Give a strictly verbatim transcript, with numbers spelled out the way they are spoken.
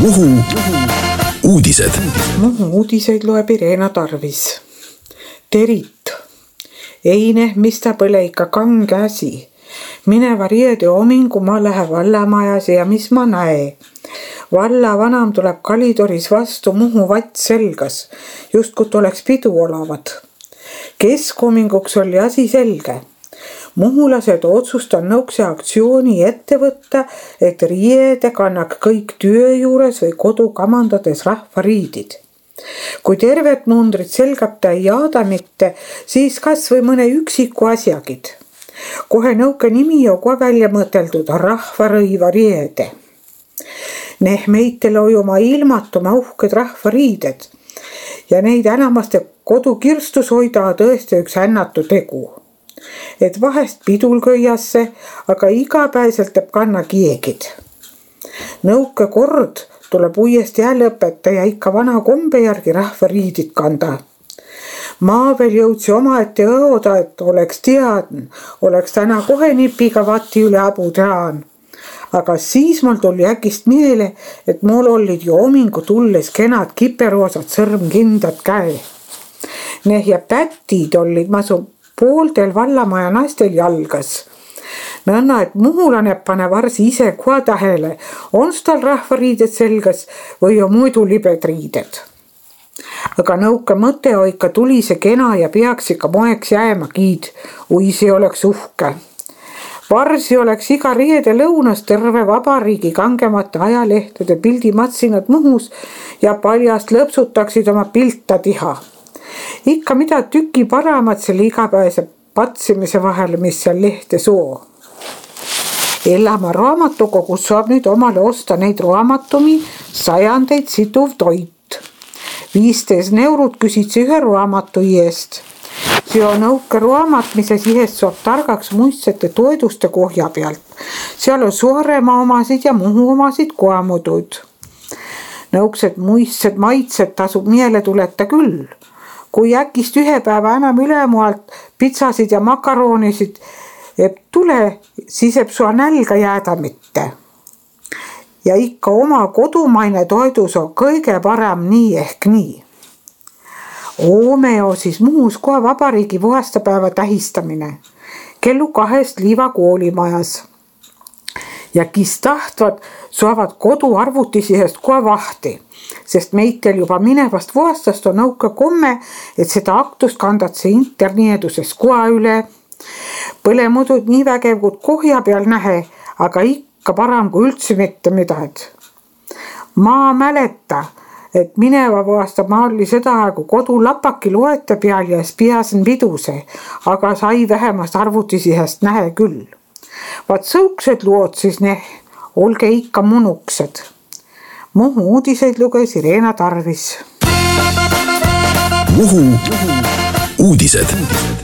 Muhu uudised. Muhu uudiseid loeb Irena Tarvis. Terit. Eine, mistä põle ikka kange asi. Mineva riede omingu ma lähe vallamajas ja mis ma näe. Valla vanam tuleb kalidoris vastu Muhu vatt selgas, just kui oleks pidu olevat. Keskominguks oli asi selge. Muhulased otsustan nõukse aktsiooni ette võtta, et riede kannak kõik töö juures või kodu kamandades rahvariidid. Kui tervet mundrit selgab ta ei jaada mitte, siis kas või mõne üksiku asjagid. Kohe nõuke nimi on kohe välja mõteldud rahvarõiva riede. Neh meitele oi oma ilmatuma uhked rahvariided ja neid enamaste kodukirstus hoida tõesti üks hännatu tegu. Et vahest pidul köiasse, aga igapäiselt teeb kanna kiegid. Nõuke kord tuleb uuesti jälle õpeta ja ikka vana kombe järgi rahvariidid kanda. Ma veel jõudsi omaette õoda, et oleks teadn, oleks täna kohe nipiga vati üle abu tean. Aga siis mul tuli äkist meele, et mul olid ju omingu tulles kenad kiperoosad sõrmkindad käe. Neh ja pätid olid masu pooltel vallamaja naistel jalgas. Nõnna, et muhulane pane varsi ise koha tähele, on tal rahvariided selgas või on muidu libed riided. Aga nõuke mõte on ikka tuli see kena ja peaks ikka moeks jääma kiid, ui see oleks uhke. Varsi oleks iga riede lõunas terve vabariigi kangemate ajalehtede pildimatsinad Muhus ja paljast lõpsutaksid oma pilta tiha. Ikka mida tüki paramat selle igapäevase patsimise vahel, mis seal lehte soo. Elama raamatukogus saab nüüd omale osta neid raamatumi sajandeid situv toit. viisteist eurot küsid see ühe raamatu eest. See on nõuke raamat, mis ihest saab targaks muistsete toeduste kohja pealt. Seal on Saaremaa omasid ja Muhu omasid koamudud. Nõuksed muistsed maitsed tasub miele tuleta küll. Kui äkist ühe päeva enam ülemualt pitsasid ja makaroonisid et tule, siis eb sua nälga jääda mitte. Ja ikka oma kodumaine toidus on kõige parem nii ehk nii. Oome on siis Muhus kohe vabariigi vuastapäeva tähistamine. Kellu kahest liiva koolimajas. Ja kis tahtvad, saavad kodu arvutisihest kohe vahti. Sest meitel juba minevast vuastast on nõuka komme, et seda aktust kandatse interneeduses koha üle. Põle muidu nii vägev kui kohja peal nähe, aga ikka parem kui üldse mitte midagi. Ma mäleta, et mineva vuasta ma oli seda, kui kodu lapaki loete peal ja spiasin piduse, aga sai vähemast arvutisihest nähe küll. Vaat sõuksed lood siis neh, olge ikka munuksed. Muhu uudiseid luges Irena Tarvis. Muhu uudised.